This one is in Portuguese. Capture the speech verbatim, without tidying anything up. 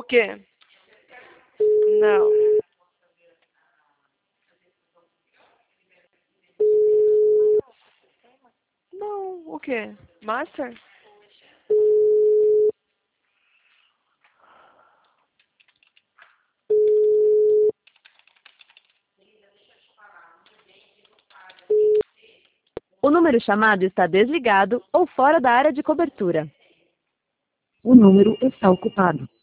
quê? Não. Não, o quê? Master? O número chamado está desligado ou fora da área de cobertura. O número está ocupado.